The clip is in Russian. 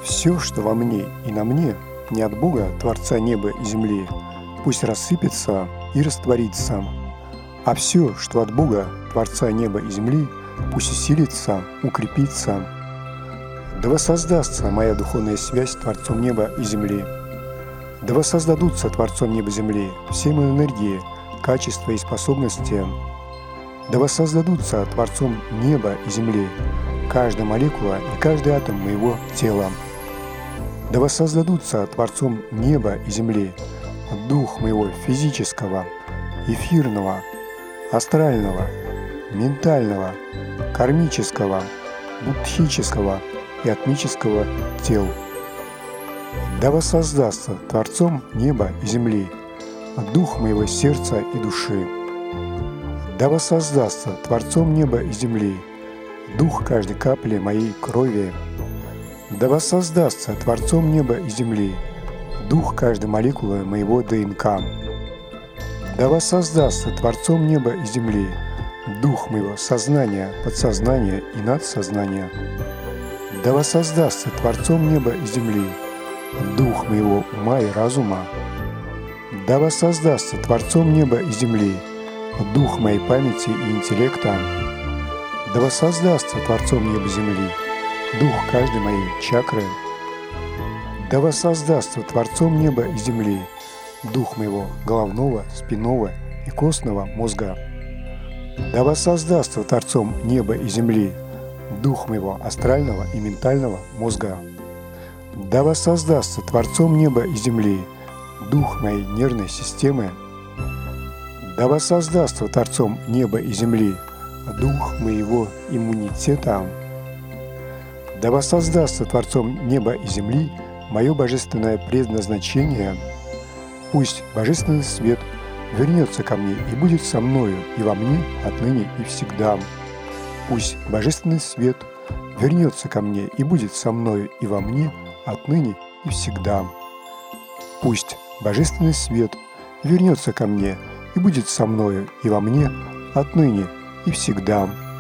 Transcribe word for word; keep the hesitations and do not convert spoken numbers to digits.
Все, что во мне и на мне, не от Бога, Творца неба и земли, пусть рассыпется и растворится. А все, что от Бога, Творца неба и земли, пусть усилится, укрепится. Да воссоздастся моя духовная связь с Творцом неба и земли. Да воссоздадутся Творцом неба и земли все мои энергии, качества и способности. Да воссоздадутся Творцом неба и земли каждая молекула и каждый атом моего тела. Да воссоздадутся Творцом неба и земли дух моего физического, эфирного, астрального, ментального, кармического, будхического и атмического тел. Да воссоздастся Творцом неба и земли дух моего сердца и души. Да воссоздастся Творцом неба и земли дух каждой капли моей крови. Да воссоздастся Творцом неба и земли дух каждой молекулы моего ДНК. Да воссоздастся Творцом неба и земли дух моего сознания, подсознания и надсознания. Да воссоздастся Творцом неба и земли дух моего ума и разума. Да воссоздастся Творцом неба и земли дух моей памяти и интеллекта. Да воссоздастся Творцом неба и земли дух каждой моей чакры. Да воссоздастся Творцом неба и земли дух моего головного, спинного и костного мозга. Да воссоздастся Творцом неба и земли дух моего астрального и ментального мозга. Да воссоздастся Творцом неба и земли дух моей нервной системы. Да воссоздастся Творцом неба и земли дух моего иммунитета. Да воссоздастся Творцом неба и земли мое божественное предназначение. Пусть божественный свет вернется ко мне и будет со мною и во мне отныне и всегда. Пусть божественный свет вернется ко мне и будет со мною и во мне отныне и всегда. Пусть божественный свет вернется ко мне и будет со мною и во мне отныне и всегда.